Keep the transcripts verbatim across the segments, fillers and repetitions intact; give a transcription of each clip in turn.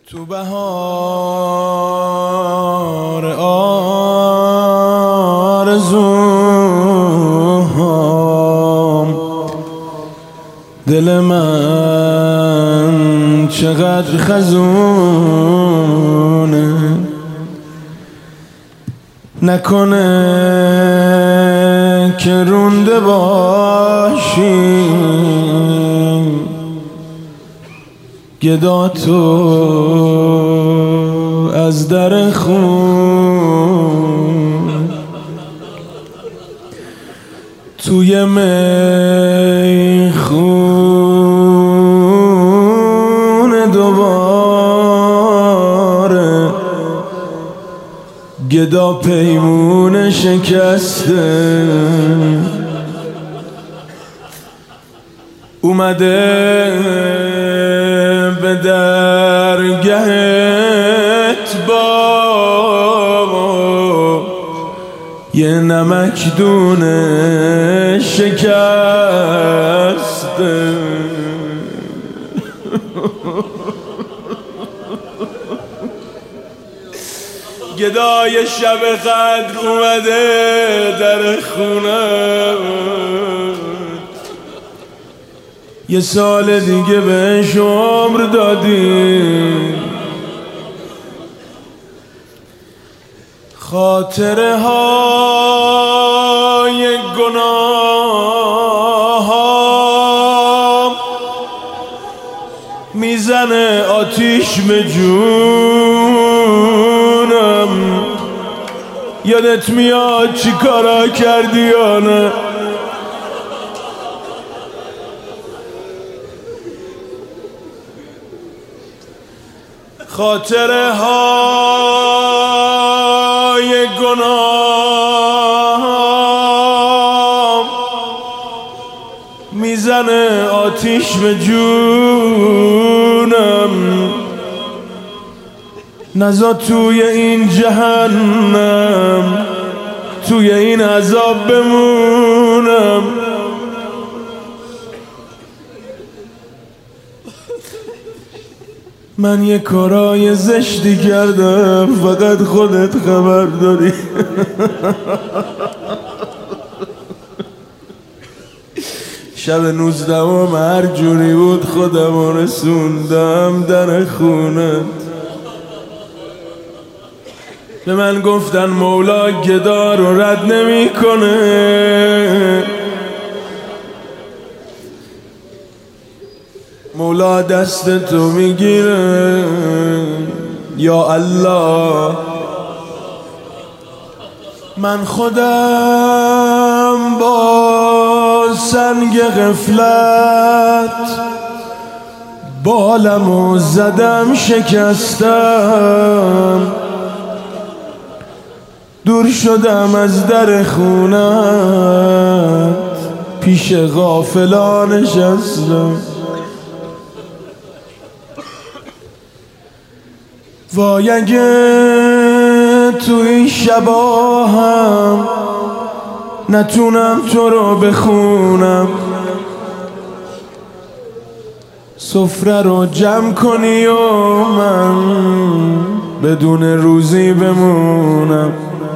تو بهار آرزوهام دل من چقدر خزونه، نکنه که رونده باشی گدا تو از در خون توی میخون دوباره گدا پیمون شکسته اومده به درگهت با یه نمک دونه شکسته گدای شب قدر اومده در خونه، یه سال دیگه بهش عمر دادی، خاطره های گناه ها میزنه آتیش به جونم. یادت میاد چی کارا کردی یا نه؟ خاطره های گناه میزنه آتیش به جونم، نزا توی این جهنم توی این عذاب بمونم. من یه کارای زشتی کردم فقط خودت خبر داری. شب نوزدهم هر جوری بود خودم رسوندم در خونت. به من گفتن مولا گدا رو رد نمی کنه، مولا دست تو میگیره. یا الله من خودم با سنگ غفلت بالمو زدم شکستم، دور شدم از در خونت پیش غافلان نشستم. وای اگه تو این شبا هم نتونم تو رو بخونم، سفره رو جمع کنی و من بدون روزی بمونم.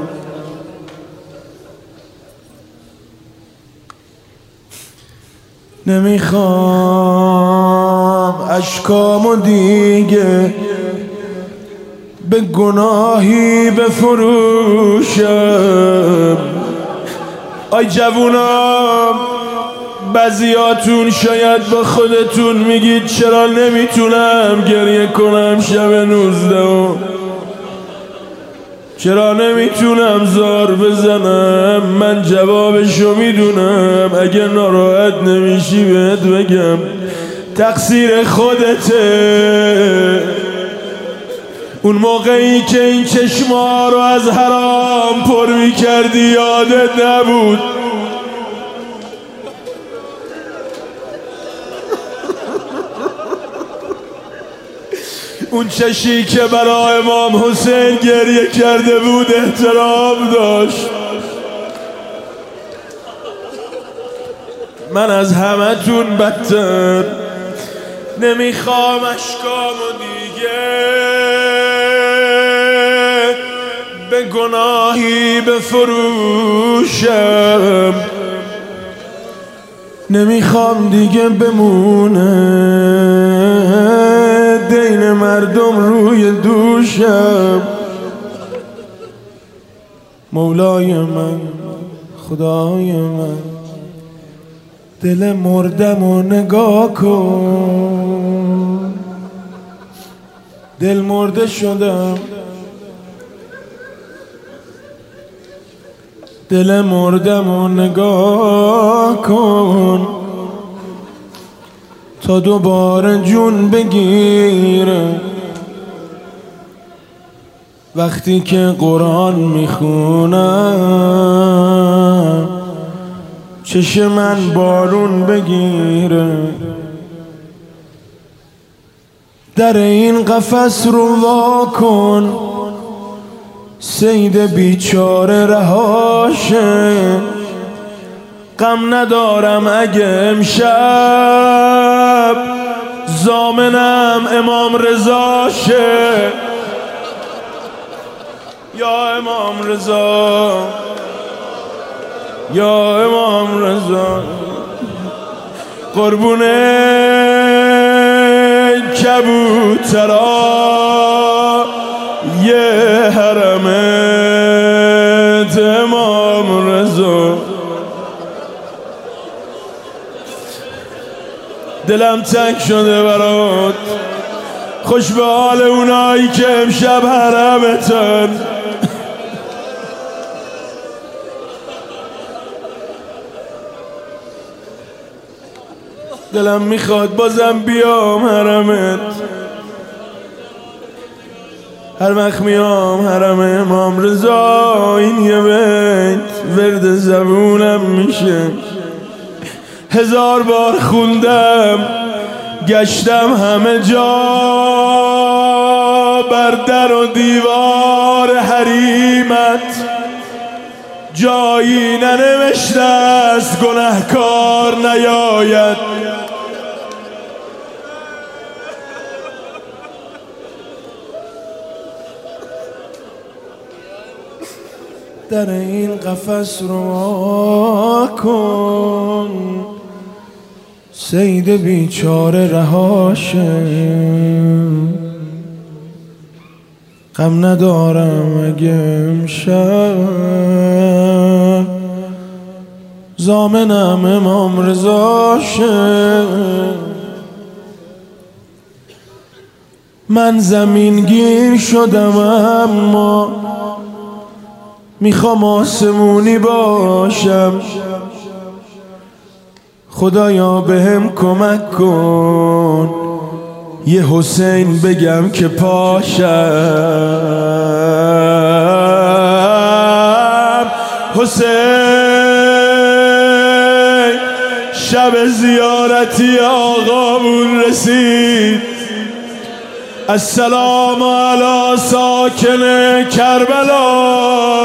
نمیخوام اشکامو دیگه به گناهی بفروشم. آی جوونام، بعضیاتون شاید با خودتون میگید چرا نمیتونم گریه کنم شب نوزدهم، چرا نمیتونم زار بزنم. من جوابشو میدونم، اگه ناراحت نمیشی بهت بگم تقصیر خودته. اون موقعی که این چشما رو از حرام پر میکردی یادت نبود. اون چشی که برای امام حسین گریه کرده بود احترام داشت. من از همه تون بدتر نمیخوام اشکامو دیگه به گناهی بفروشم، نمیخوام دیگه بمونه دین مردم روی دوشم. مولای من، خدای من، دل مردم و نگاه کن. دل مرده شدم، دل مردم و نگاه کن تا دوباره جون بگیره. وقتی که قرآن میخونم چشم من بارون بگیره. در این قفس رو وا کن، صید بیچاره رهاشه. غم ندارم اگه امشب ضامنم امام رضاشه. یا امام رضا، یا امام رضا، قربونه کبوترا یه حرمت امام رضا. دلم تنگ شده برات، خوش به حال اونایی که امشب حرمتن. دلم میخواد بازم بیام حرمت. هر وقت میام حرم امام رضا این یه بیت ورد زبونم میشه. هزار بار خوندم، گشتم همه جا، بر در و دیوار حریمت جایی ننوشته است گنهکار نیاید. در این قفس رو کن، صید بیچاره رهاشه. غم ندارم اگه امشب ضامنم امام رضاشه. من زمین گیر شدم اما میخوام آسمونی باشم. خدایا بهم کمک کن یه حسین بگم که پاشم. حسین شب زیارتی آقامون رسید. السلام علی ساکن کربلا.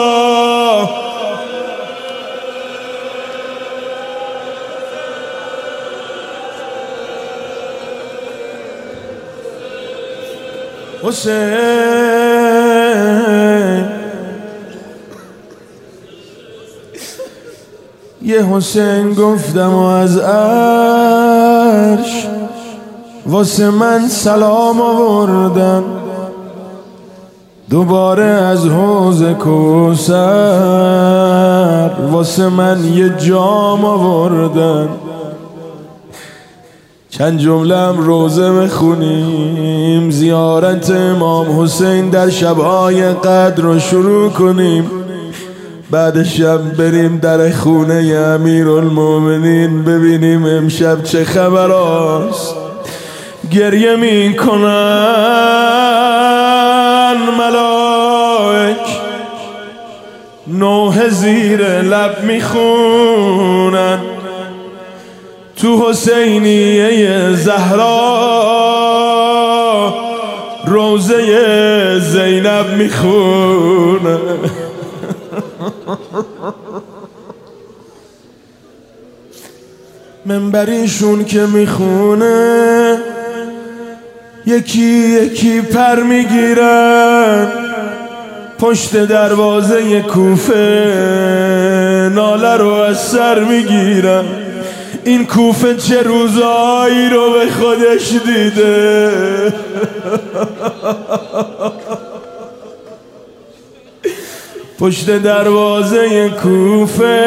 حسین یه حسین گفتم و از عرش واسه من سلام آوردن. دوباره از حوض کوثر واسه من یه جام آوردن. چند جمله هم روزه بخونیم، زیارت امام حسین در شبهای قدر رو شروع کنیم. بعد شب بریم در خونه امیرالمومنین ببینیم امشب چه خبر است. گریه می کنن ملائک، نوحه زیر لب می خونن. تو حسینیه زهرا روزه زینب می خونن. منبریشون که میخونه یکی یکی پر میگیرن، پشت دروازه کوفه ناله رو از سر میگیرم. این کوفه چه روزایی رو به خودش دیده. پشت دروازه کوفه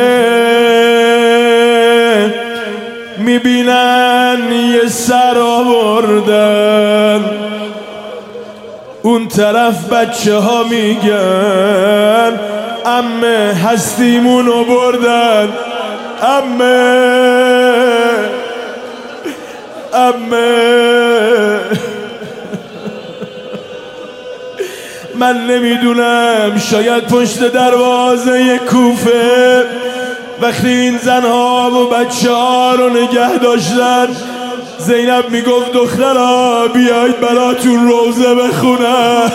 میبینن یه سر آوردن، اون طرف بچه ها میگن عمه هستیمونو بردن، عمه عمه. من نمیدونم، شاید پشت دروازه کوفه وقتی این زنها و بچه ها رو نگه داشتن، زینب میگفت دخترها بیایید براتون روزه بخونم.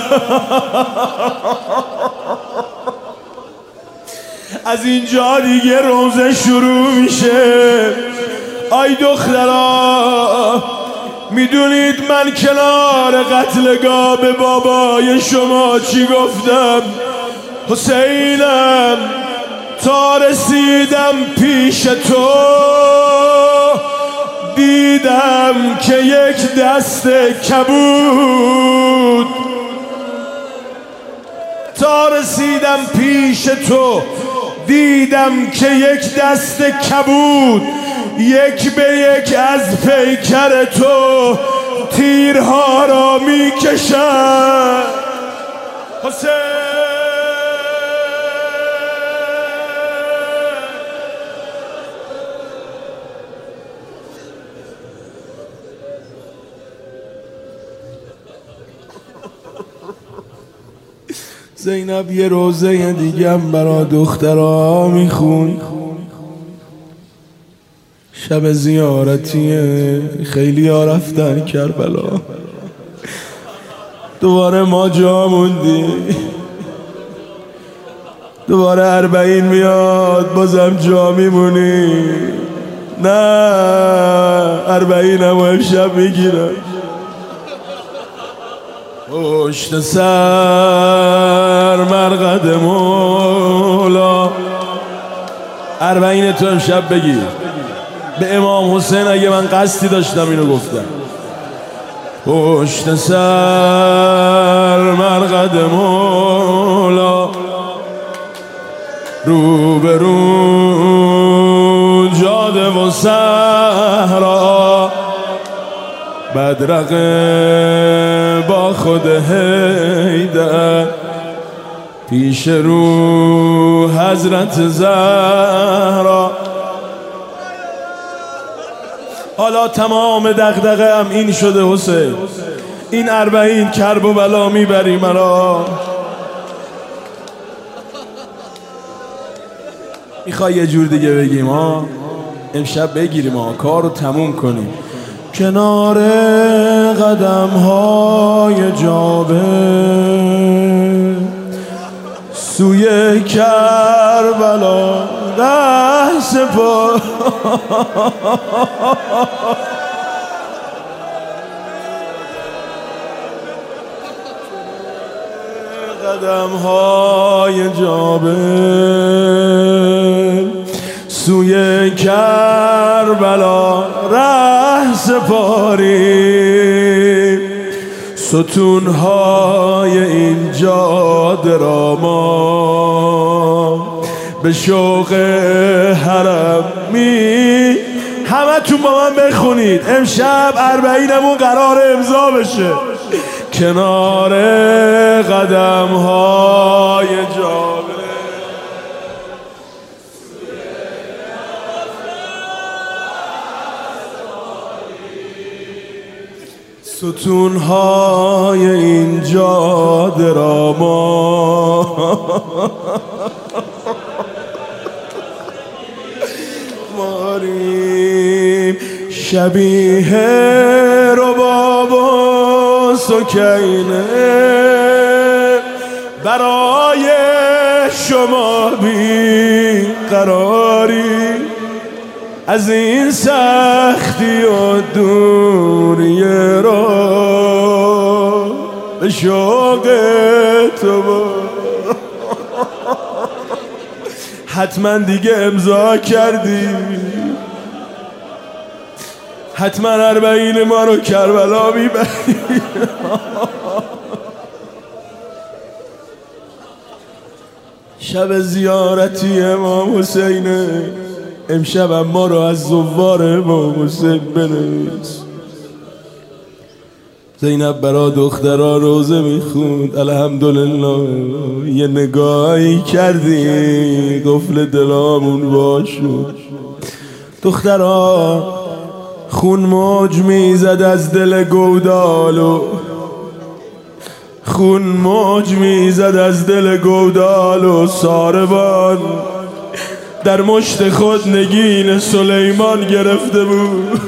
از اینجا دیگه روزه شروع میشه. آی دخترها، میدونید من کنار قتلگاه به بابای شما چی گفتم؟ حسینم تا رسیدم پیش تو دیدم که یک دست کبود. تا رسیدم پیش تو دیدم که یک دست کبود، یک به یک از پیکر تو تیرها را می کشد. حسین زینب یه روزه دیگه هم برا دخترها میخون. شب زیارتیه، خیلی ها رفتن کربلا، دوباره ما جا موندی. دوباره اربعین میاد بازم جا میمونی. نه اربعین هم امشب میگیرن. پشت سر مرقد مولا، اربعین تو امشب بگیر. به امام حسین اگه من قصدی داشتم اینو گفتم. پشت سر مرقد مولا، رو به رو جاده و صحرا، بدرقه با خود حیدر، پیش رو حضرت زهرا. حالا تمام دغدغه هم این شده حسین، این اربعین کرب و بلا میبری مرا. میخوای یه جور دیگه بگیم ها؟ امشب بگیریم ها، کار رو تموم کنیم. کنار قدم های جابر سوی کربلا ره سپار. قدم های جابر سوی کربلا ره سپاری. ستونهای این جاده را ما به شوق حرم می. همه تون با من بخونید امشب اربعینمون قرار امضا بشه. کنار قدم های جابر ستونهای این جاده را ما ماریم. شبیه رباب و سکینه برای شما بی قراری. از این سختی و دوری را به شوق تو با حتما دیگه امضا کردی، حتما اربعین ما رو کربلا میبری. شب زیارتی امام حسینه، امشب ما رو از زوار امام حسین بنویس. زینب برا دخترها روزه میخوند، الحمدلله یه نگاهی کردی قفل دلامون باشون. دخترها خون موج میزد از دل گودالو، خون موج میزد از دل گودالو. ساربان در مشت خود نگین سلیمان گرفته بود.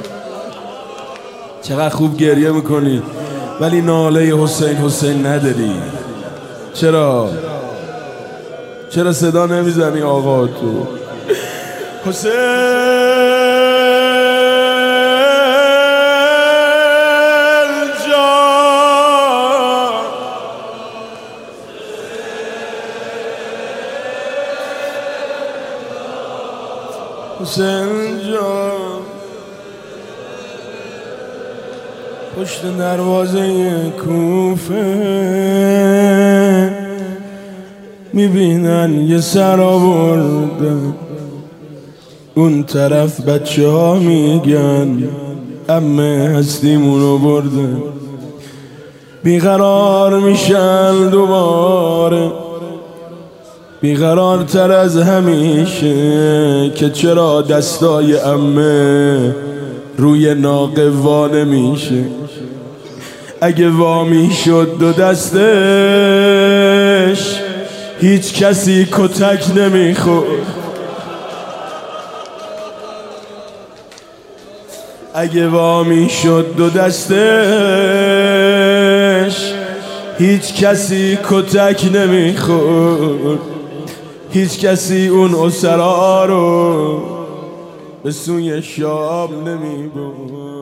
چقدر خوب گریه میکنی ولی ناله حسین حسین نداری. چرا؟ چرا صدا نمیزنی آقا تو؟ حسین جان، حسین جان، پشت دروازه کوفه میبینن یه سر آوردن، اون طرف بچه ها میگن عمه هستیمونو بردن. بیقرار میشن دوباره، بیقرارتر از همیشه که چرا دستای عمه روی ناقه وا نمیشه. اگه وا میشد دو دستش هیچ کسی کتک نمیخورد. اگه وا میشد دو دستش هیچ کسی کتک نمیخورد. هیچ کسی اون اسرا رو به سوی شام نمیبرد.